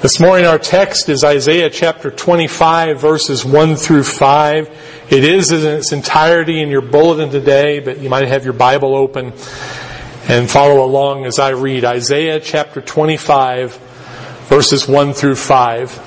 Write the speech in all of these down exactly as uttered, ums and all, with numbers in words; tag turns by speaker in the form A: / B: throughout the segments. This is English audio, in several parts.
A: This morning our text is Isaiah chapter twenty-five, verses one through five. It is in its entirety in your bulletin today, but you might have your Bible open and follow along as I read. Isaiah chapter twenty-five, verses one through five.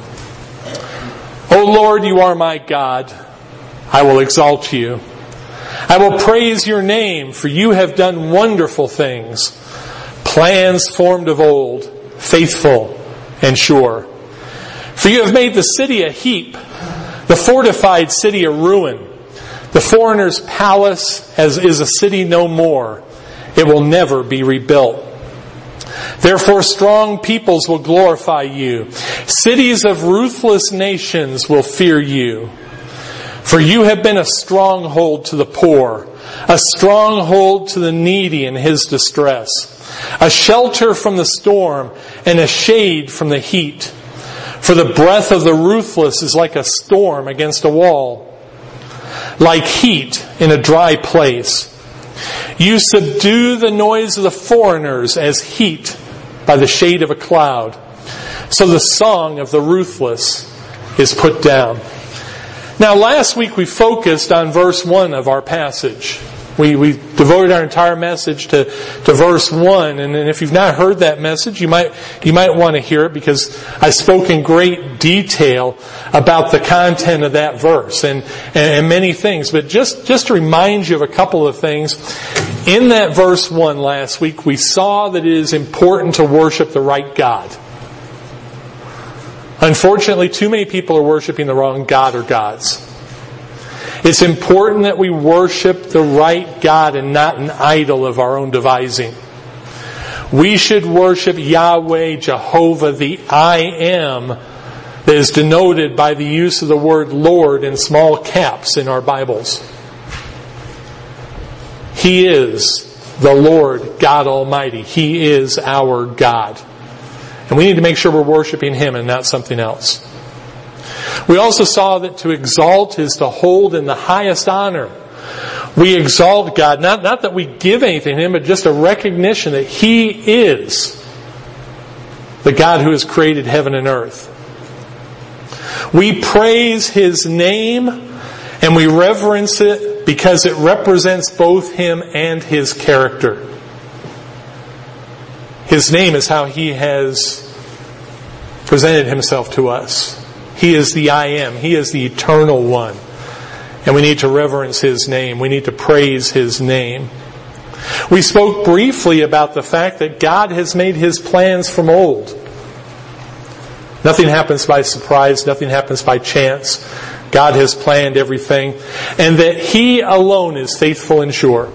A: O Lord, you are my God. I will exalt you. I will praise your name, for you have done wonderful things. Plans formed of old, faithful and sure. For you have made the city a heap, the fortified city a ruin. The foreigner's palace as is a city no more. It will never be rebuilt. Therefore strong peoples will glorify you. Cities of ruthless nations will fear you. For you have been a stronghold to the poor, a stronghold to the needy in his distress, a shelter from the storm and a shade from the heat. For the breath of the ruthless is like a storm against a wall, like heat in a dry place. You subdue the noise of the foreigners as heat by the shade of a cloud. So the song of the ruthless is put down. Now last week we focused on verse one of our passage. We, we devoted our entire message to, to verse one, and, and if you've not heard that message, you might, you might want to hear it because I spoke in great detail about the content of that verse and, and, and many things. But just, just to remind you of a couple of things, in that verse one last week, we saw that it is important to worship the right God. Unfortunately, too many people are worshiping the wrong God or gods. It's important that we worship the right God and not an idol of our own devising. We should worship Yahweh, Jehovah, the I Am, that is denoted by the use of the word Lord in small caps in our Bibles. He is the Lord God Almighty. He is our God. And we need to make sure we're worshiping Him and not something else. We also saw that to exalt is to hold in the highest honor. We exalt God, not, not that we give anything to Him, but just a recognition that He is the God who has created heaven and earth. We praise His name and we reverence it because it represents both Him and His character. His name is how He has presented Himself to us. He is the I Am. He is the eternal one. And we need to reverence His name. We need to praise His name. We spoke briefly about the fact that God has made His plans from old. Nothing happens by surprise. Nothing happens by chance. God has planned everything. And that He alone is faithful and sure.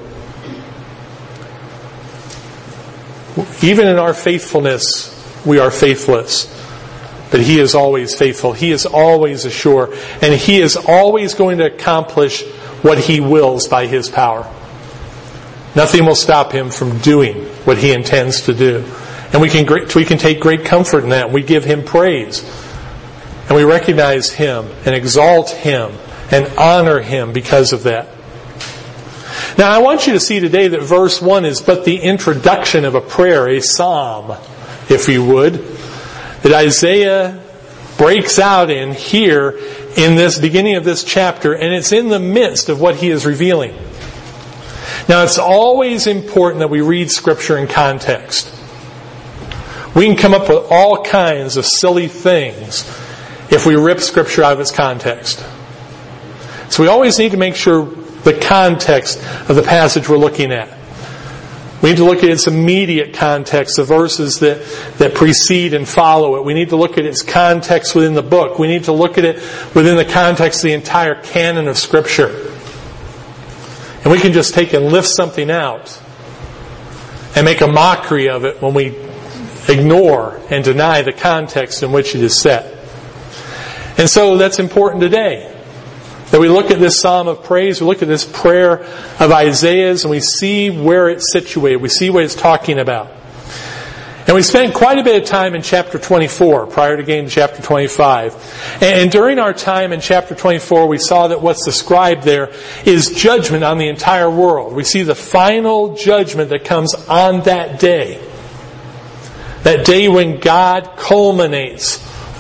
A: Even in our faithfulness, we are faithless. But He is always faithful. He is always assured. And He is always going to accomplish what He wills by His power. Nothing will stop Him from doing what He intends to do. And we can, we can take great comfort in that. We give Him praise. And we recognize Him and exalt Him and honor Him because of that. Now I want you to see today that verse one is but the introduction of a prayer, a psalm, if you would, that Isaiah breaks out in here in this beginning of this chapter, and it's in the midst of what he is revealing. Now it's always important that we read Scripture in context. We can come up with all kinds of silly things if we rip Scripture out of its context. So we always need to make sure the context of the passage we're looking at. We need to look at its immediate context, the verses that, that precede and follow it. We need to look at its context within the book. We need to look at it within the context of the entire canon of Scripture. And we can just take and lift something out and make a mockery of it when we ignore and deny the context in which it is set. And so that's important today. That we look at this psalm of praise, we look at this prayer of Isaiah's, and we see where it's situated. We see what it's talking about. And we spent quite a bit of time in chapter twenty-four, prior to getting to chapter twenty-five. And during our time in chapter twenty-four, we saw that what's described there is judgment on the entire world. We see the final judgment that comes on that day. That day when God culminates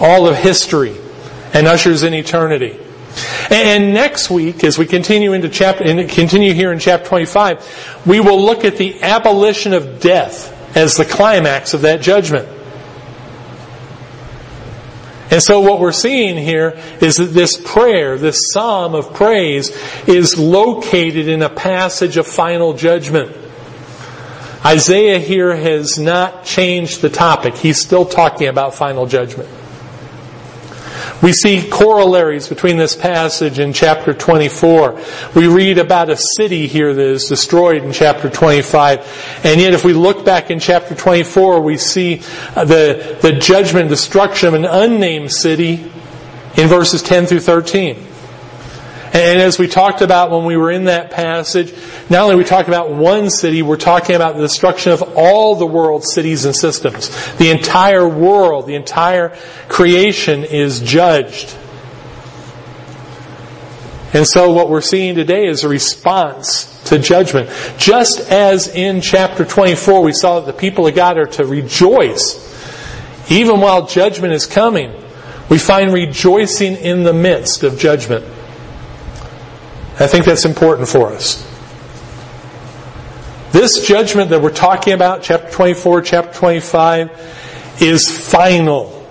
A: all of history and ushers in eternity. And next week, as we continue into chapter, and continue here in chapter twenty-five, we will look at the abolition of death as the climax of that judgment. And so what we're seeing here is that this prayer, this psalm of praise, is located in a passage of final judgment. Isaiah here has not changed the topic. He's still talking about final judgment. We see corollaries between this passage and chapter twenty-four. We read about a city here that is destroyed in chapter twenty-five. And yet if we look back in chapter twenty-four, we see the, the judgment and destruction of an unnamed city in verses ten through thirteen. And as we talked about when we were in that passage, not only we talk about one city, we're talking about the destruction of all the world's cities and systems. The entire world, the entire creation is judged. And so what we're seeing today is a response to judgment. Just as in chapter twenty-four we saw that the people of God are to rejoice even while judgment is coming, we find rejoicing in the midst of judgment. I think that's important for us. This judgment that we're talking about, chapter twenty-four, chapter twenty-five, is final.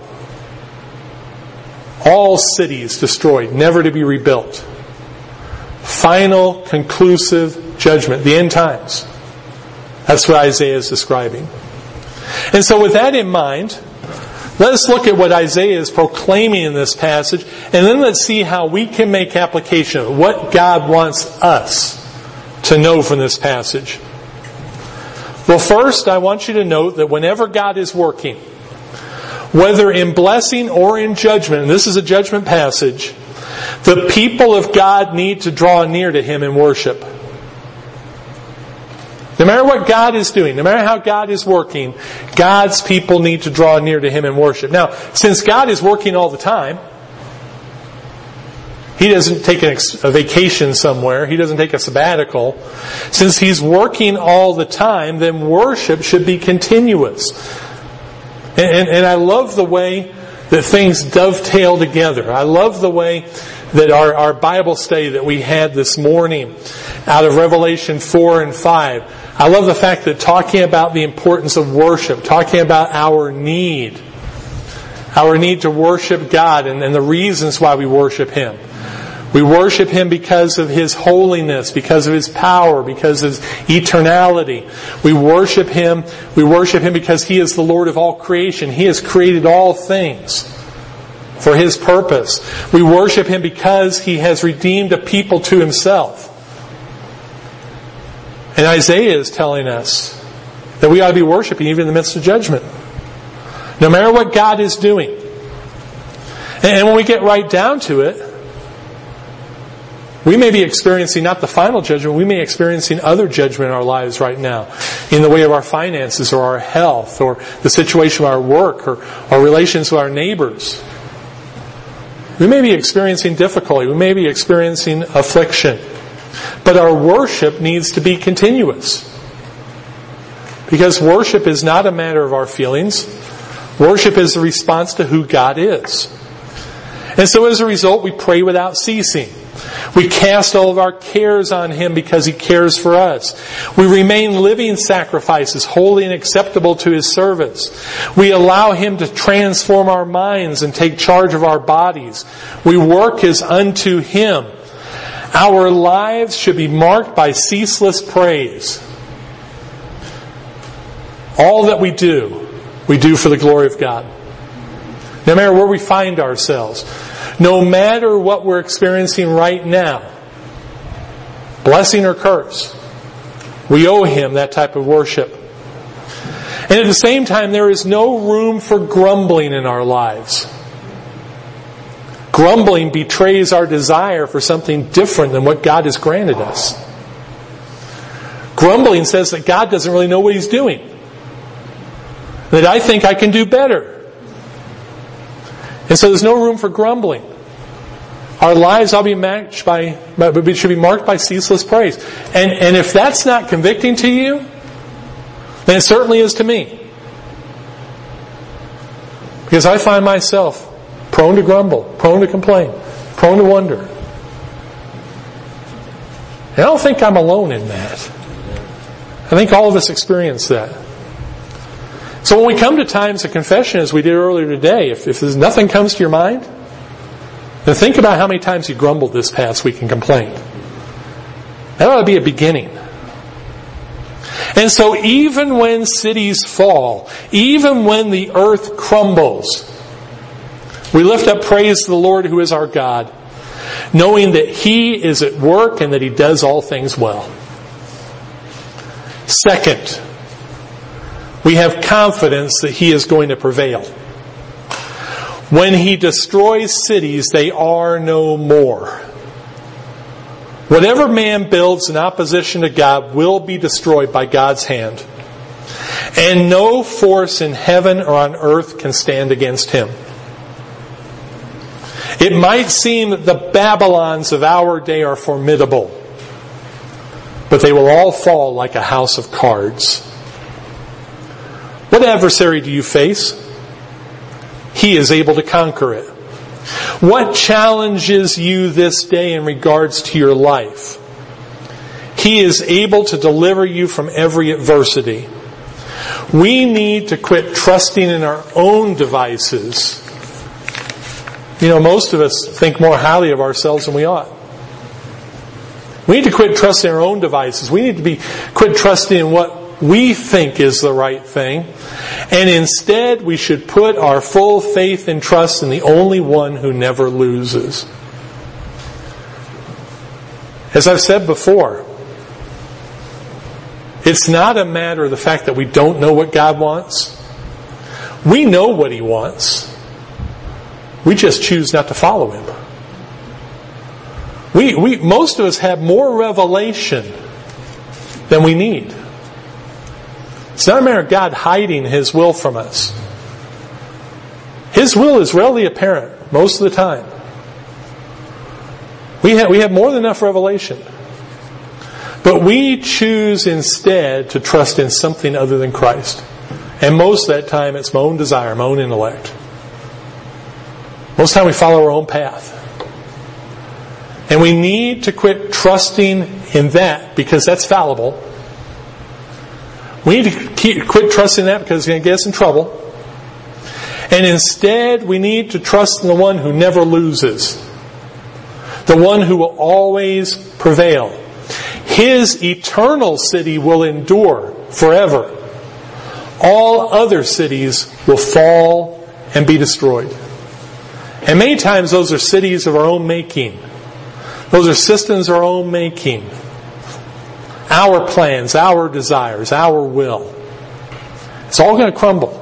A: All cities destroyed, never to be rebuilt. Final, conclusive judgment, the end times. That's what Isaiah is describing. And so with that in mind, let us look at what Isaiah is proclaiming in this passage, and then let's see how we can make application of what God wants us to know from this passage. Well, first, I want you to note that whenever God is working, whether in blessing or in judgment, and this is a judgment passage, the people of God need to draw near to Him in worship. No matter what God is doing, no matter how God is working, God's people need to draw near to Him in worship. Now, since God is working all the time, He doesn't take a vacation somewhere. He doesn't take a sabbatical. Since He's working all the time, then worship should be continuous. And, and, and I love the way that things dovetail together. I love the way that our, our Bible study that we had this morning out of Revelation four and five. I love the fact that talking about the importance of worship, talking about our need, our need to worship God and, and the reasons why we worship Him. We worship Him because of His holiness, because of His power, because of His eternality. We worship Him, we worship Him because He is the Lord of all creation. He has created all things for His purpose. We worship Him because He has redeemed a people to Himself. And Isaiah is telling us that we ought to be worshiping even in the midst of judgment. No matter what God is doing. And when we get right down to it, we may be experiencing not the final judgment, we may be experiencing other judgment in our lives right now. In the way of our finances or our health or the situation of our work or our relations with our neighbors. We may be experiencing difficulty. We may be experiencing affliction. But our worship needs to be continuous. Because worship is not a matter of our feelings. Worship is a response to who God is. And so as a result, we pray without ceasing. We cast all of our cares on Him because He cares for us. We remain living sacrifices, holy and acceptable to His service. We allow Him to transform our minds and take charge of our bodies. We work as unto Him. Our lives should be marked by ceaseless praise. All that we do, we do for the glory of God. No matter where we find ourselves, no matter what we're experiencing right now, blessing or curse, we owe Him that type of worship. And at the same time, there is no room for grumbling in our lives. Grumbling betrays our desire for something different than what God has granted us. Grumbling says that God doesn't really know what He's doing. That I think I can do better. And so there's no room for grumbling. Our lives ought to be matched by, but should be marked by ceaseless praise. And, and if that's not convicting to you, then it certainly is to me. Because I find myself prone to grumble, prone to complain, prone to wonder. And I don't think I'm alone in that. I think all of us experience that. So when we come to times of confession, as we did earlier today, if, if there's nothing comes to your mind, then think about how many times you grumbled this past week and complained. That ought to be a beginning. And so even when cities fall, even when the earth crumbles, we lift up praise to the Lord who is our God, knowing that He is at work and that He does all things well. Second, we have confidence that He is going to prevail. When He destroys cities, they are no more. Whatever man builds in opposition to God will be destroyed by God's hand. And no force in heaven or on earth can stand against Him. It might seem that the Babylons of our day are formidable, but they will all fall like a house of cards. What adversary do you face? He is able to conquer it. What challenges you this day in regards to your life? He is able to deliver you from every adversity. We need to quit trusting in our own devices. You know, most of us think more highly of ourselves than we ought. We need to quit trusting in our own devices. We need to be quit trusting in what we think is the right thing. And instead, we should put our full faith and trust in the only one who never loses. As I've said before, it's not a matter of the fact that we don't know what God wants. We know what He wants. We just choose not to follow Him. We, we, most of us have more revelation than we need. It's not a matter of God hiding His will from us. His will is readily apparent most of the time. We have, we have more than enough revelation. But we choose instead to trust in something other than Christ. And most of that time it's my own desire, my own intellect. Most of the time we follow our own path. And we need to quit trusting in that because that's fallible. We need to keep, quit trusting that because it's going to get us in trouble. And instead, we need to trust in the one who never loses. The one who will always prevail. His eternal city will endure forever. All other cities will fall and be destroyed. And many times those are cities of our own making. Those are systems of our own making. Our plans, our desires, our will. It's all going to crumble.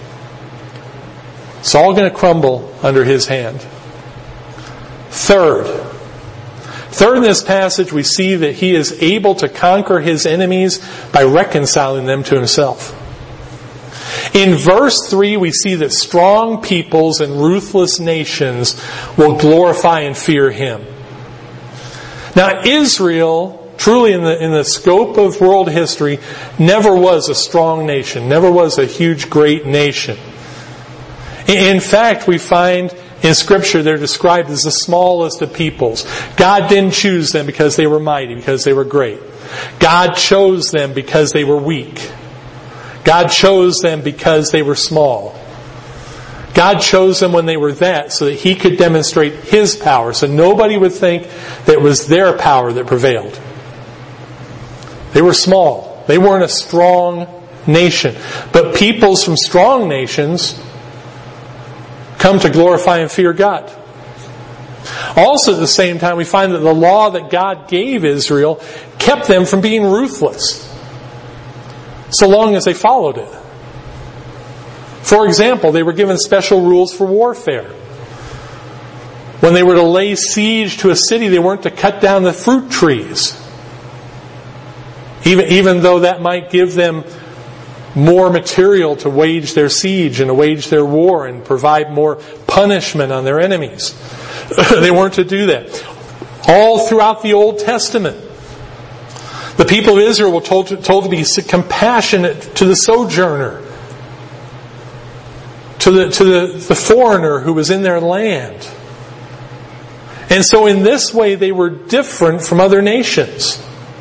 A: It's all going to crumble under His hand. Third. Third in this passage we see that He is able to conquer His enemies by reconciling them to Himself. In verse three we see that strong peoples and ruthless nations will glorify and fear Him. Now Israel, truly in the, in the scope of world history, never was a strong nation, never was a huge, great nation. In fact, we find in Scripture they're described as the smallest of peoples. God didn't choose them because they were mighty, because they were great. God chose them because they were weak. God chose them because they were small. God chose them when they were that so that He could demonstrate His power. So nobody would think that it was their power that prevailed. They were small. They weren't a strong nation. But peoples from strong nations come to glorify and fear God. Also at the same time, we find that the law that God gave Israel kept them from being ruthless, so long as they followed it. For example, they were given special rules for warfare. When they were to lay siege to a city, they weren't to cut down the fruit trees. Even, even though that might give them more material to wage their siege and to wage their war and provide more punishment on their enemies. They weren't to do that. All throughout the Old Testament, the people of Israel were told to, told to be compassionate to the sojourner, to the, to the, the foreigner who was in their land. And so in this way they were different from other nations.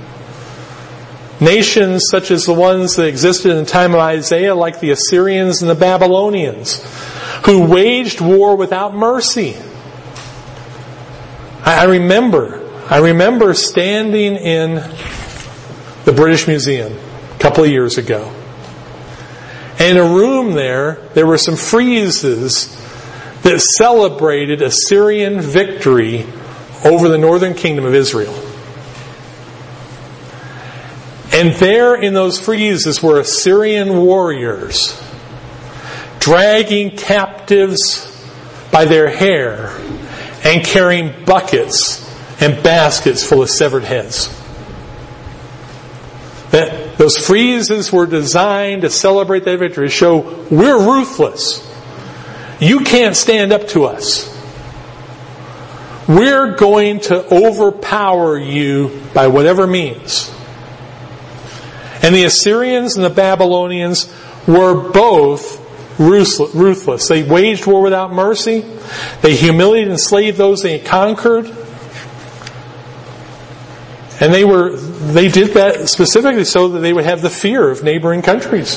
A: Nations such as the ones that existed in the time of Isaiah, like the Assyrians and the Babylonians, who waged war without mercy. I remember, I remember standing in the British Museum a couple of years ago. And in a room there, there were some friezes that celebrated Assyrian victory over the northern kingdom of Israel. And there in those friezes were Assyrian warriors dragging captives by their hair and carrying buckets and baskets full of severed heads. That those friezes were designed to celebrate that victory, to show we're ruthless. You can't stand up to us. We're going to overpower you by whatever means. And the Assyrians and the Babylonians were both ruthless. They waged war without mercy. They humiliated and enslaved those they conquered. And they were they did that specifically so that they would have the fear of neighboring countries.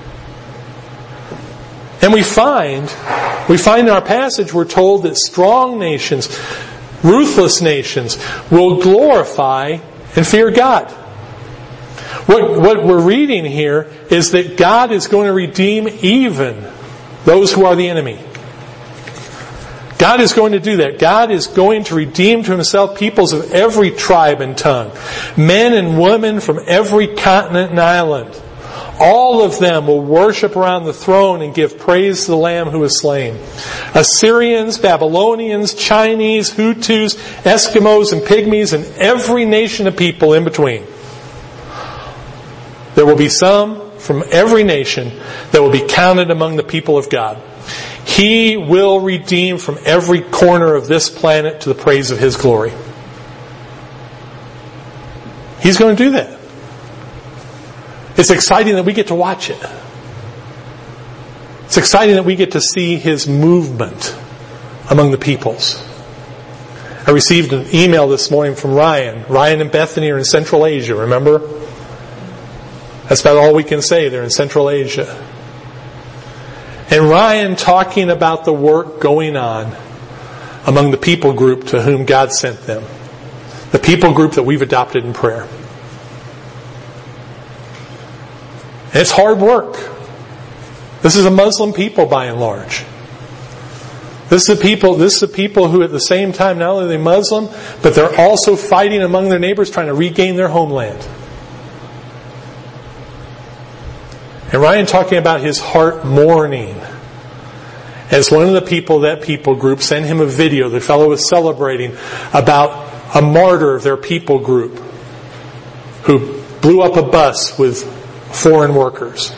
A: And we find, we find in our passage we're told that strong nations, ruthless nations, will glorify and fear God. What, what we're reading here is that God is going to redeem even those who are the enemy. God is going to do that. God is going to redeem to Himself peoples of every tribe and tongue. Men and women from every continent and island. All of them will worship around the throne and give praise to the Lamb who was slain. Assyrians, Babylonians, Chinese, Hutus, Eskimos, and Pygmies, and every nation of people in between. There will be some from every nation that will be counted among the people of God. He will redeem from every corner of this planet to the praise of His glory. He's going to do that. It's exciting that we get to watch it. It's exciting that we get to see His movement among the peoples. I received an email this morning from Ryan. Ryan and Bethany are in Central Asia, remember? That's about all we can say. They're in Central Asia. And Ryan talking about the work going on among the people group to whom God sent them. The people group that we've adopted in prayer. And it's hard work. This is a Muslim people by and large. This is a people, this is a people who at the same time, not only are they Muslim, but they're also fighting among their neighbors trying to regain their homeland. And Ryan talking about his heart mourning as one of the people of that people group sent him a video the fellow was celebrating about a martyr of their people group who blew up a bus with foreign workers.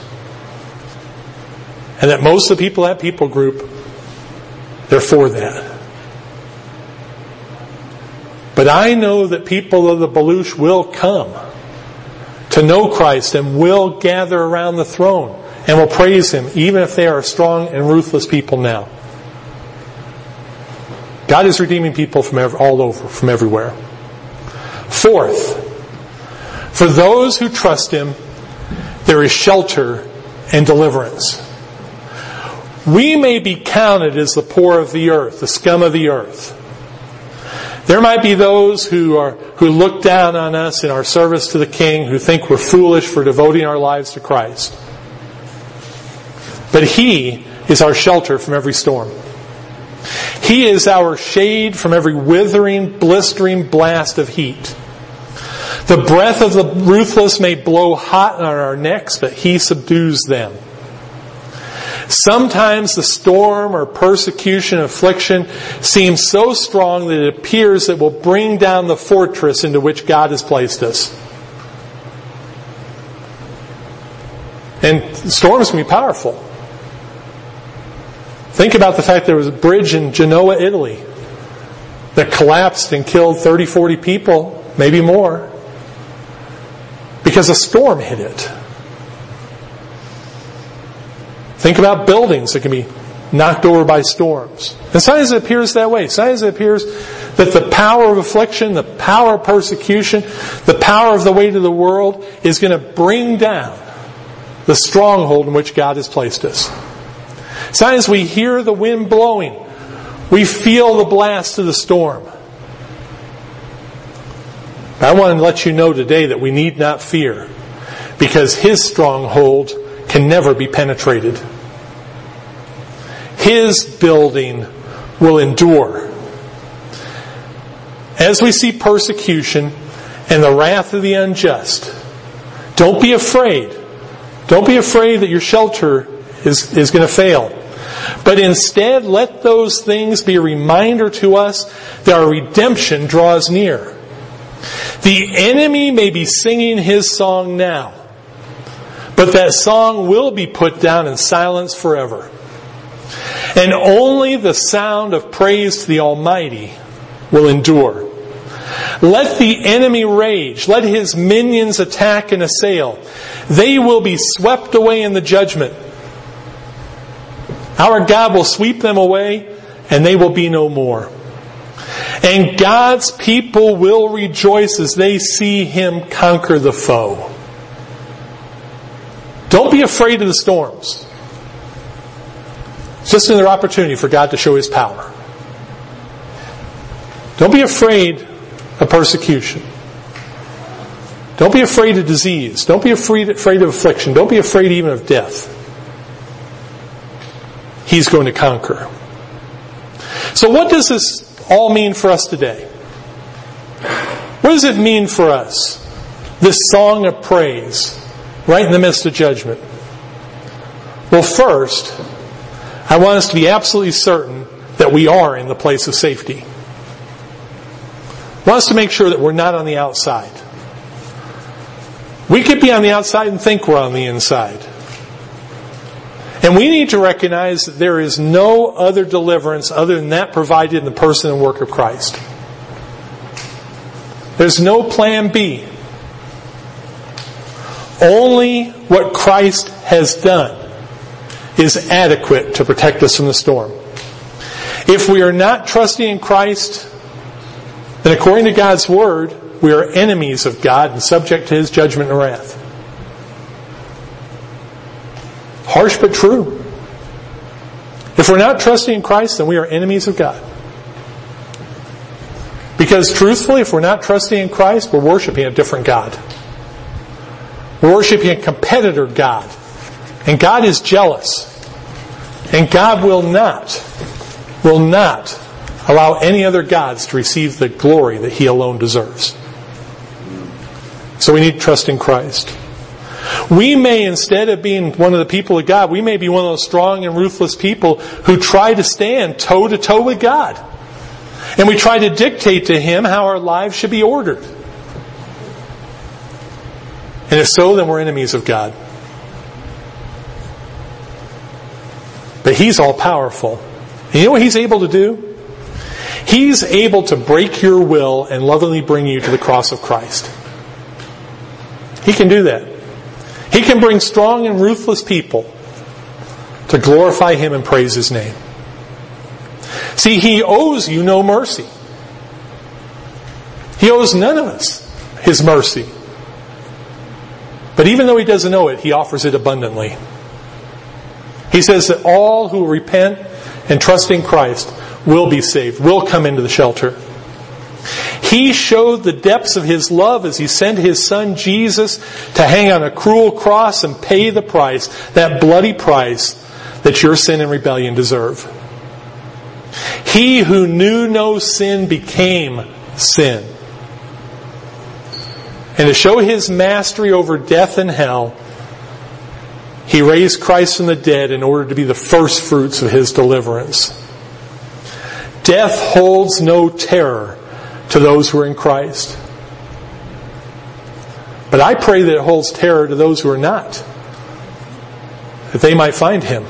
A: And that most of the people of that people group, they're for that. But I know that people of the Baluch will come to know Christ and will gather around the throne and will praise Him, even if they are strong and ruthless people now. God is redeeming people from every, all over, from everywhere. Fourth, for those who trust Him, there is shelter and deliverance. We may be counted as the poor of the earth, the scum of the earth. There might be those who are who look down on us in our service to the King, who think we're foolish for devoting our lives to Christ. But He is our shelter from every storm. He is our shade from every withering, blistering blast of heat. The breath of the ruthless may blow hot on our necks, but He subdues them. Sometimes the storm or persecution, affliction seems so strong that it appears it will bring down the fortress into which God has placed us. And storms can be powerful. Think about the fact there was a bridge in Genoa, Italy, that collapsed and killed thirty, forty people, maybe more, because a storm hit it. Think about buildings that can be knocked over by storms. And sometimes it appears that way. Sometimes it appears that the power of affliction, the power of persecution, the power of the weight of the world is going to bring down the stronghold in which God has placed us. Sometimes we hear the wind blowing. We feel the blast of the storm. I want to let you know today that we need not fear, because His stronghold can never be penetrated. His building will endure. As we see persecution and the wrath of the unjust, don't be afraid. Don't be afraid that your shelter is, is going to fail. But instead, let those things be a reminder to us that our redemption draws near. The enemy may be singing his song now, but that song will be put down in silence forever. And only the sound of praise to the Almighty will endure. Let the enemy rage. Let his minions attack and assail. They will be swept away in the judgment. Our God will sweep them away, and they will be no more. And God's people will rejoice as they see Him conquer the foe. Don't be afraid of the storms. It's just another opportunity for God to show His power. Don't be afraid of persecution. Don't be afraid of disease. Don't be afraid, afraid of affliction. Don't be afraid even of death. He's going to conquer. So what does this all mean for us today? What does it mean for us? This song of praise, right in the midst of judgment. Well, first, I want us to be absolutely certain that we are in the place of safety. I want us to make sure that we're not on the outside. We could be on the outside and think we're on the inside. And we need to recognize that there is no other deliverance other than that provided in the person and work of Christ. There's no plan B. Only what Christ has done is adequate to protect us from the storm. If we are not trusting in Christ, then according to God's Word, we are enemies of God and subject to His judgment and wrath. Harsh but true. If we're not trusting in Christ, then we are enemies of God. Because truthfully, if we're not trusting in Christ, we're worshiping a different God. We're worshiping a competitor God. And God is jealous. And God will not, will not allow any other gods to receive the glory that He alone deserves. So we need to trust in Christ. We may, instead of being one of the people of God, we may be one of those strong and ruthless people who try to stand toe to toe with God. And we try to dictate to Him how our lives should be ordered. And if so, then we're enemies of God. But He's all powerful. And you know what He's able to do? He's able to break your will and lovingly bring you to the cross of Christ. He can do that. He can bring strong and ruthless people to glorify Him and praise His name. See, He owes you no mercy. He owes none of us His mercy. But even though He doesn't owe it, He offers it abundantly. He says that all who repent and trust in Christ will be saved, will come into the shelter. He showed the depths of His love as He sent His Son Jesus to hang on a cruel cross and pay the price, that bloody price that your sin and rebellion deserve. He who knew no sin became sin. And to show His mastery over death and hell, He raised Christ from the dead in order to be the first fruits of His deliverance. Death holds no terror to those who are in Christ. But I pray that it holds terror to those who are not, that they might find Him.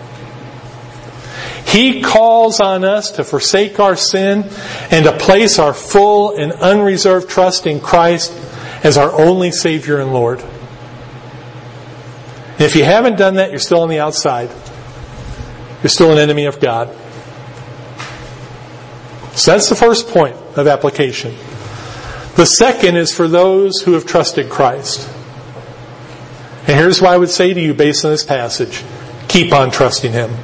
A: He calls on us to forsake our sin and to place our full and unreserved trust in Christ as our only Savior and Lord. And if you haven't done that, you're still on the outside. you're still an enemy of God. So that's the first point of application. The second is for those who have trusted Christ. And here's what I would say to you based on this passage. Keep on trusting Him.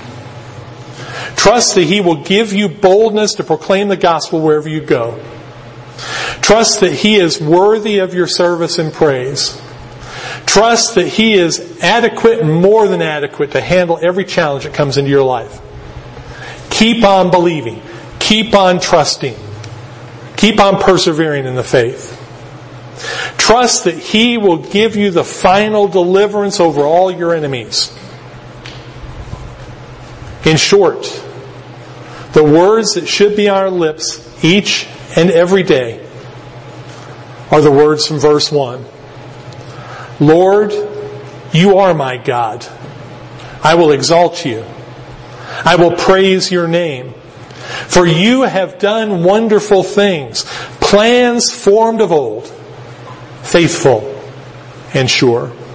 A: Trust that He will give you boldness to proclaim the gospel wherever you go. Trust that He is worthy of your service and praise. Trust that He is adequate and more than adequate to handle every challenge that comes into your life. Keep on believing. Keep on trusting. Keep on persevering in the faith. Trust that He will give you the final deliverance over all your enemies. In short, the words that should be on our lips each and every day are the words from verse one. Lord, You are my God. I will exalt You. I will praise Your name. For You have done wonderful things, plans formed of old, faithful and sure.